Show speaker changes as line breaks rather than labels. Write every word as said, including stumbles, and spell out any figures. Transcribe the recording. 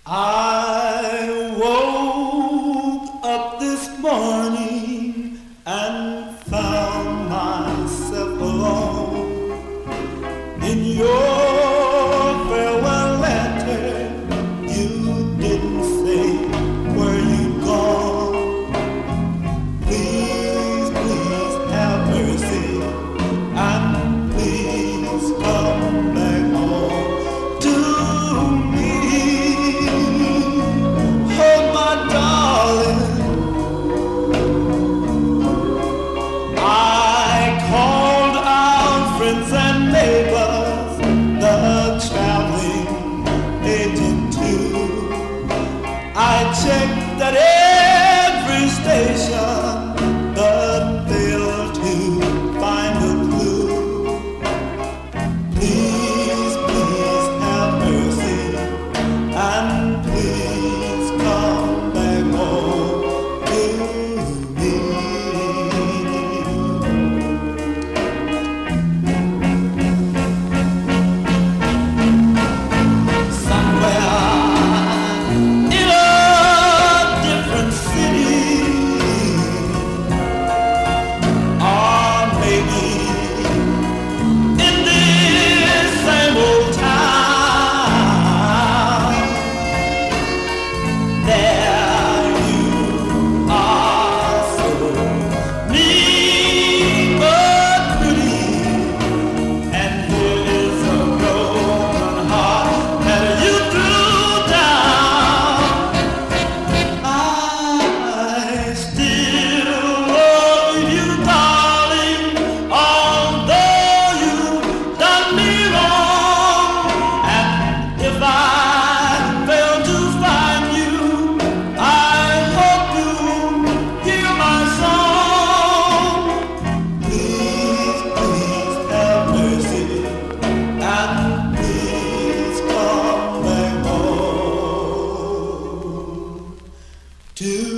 I woke up this morning and found myself alone. In your farewell letter, you didn't say where you'd gone. Please, please have mercy and please come back home to me. Oh, my darling, I called out friends and neighbors, the traveling agent too. I checked at every station, but failed to find a clue. Please, please have mercy and please come back home to me. To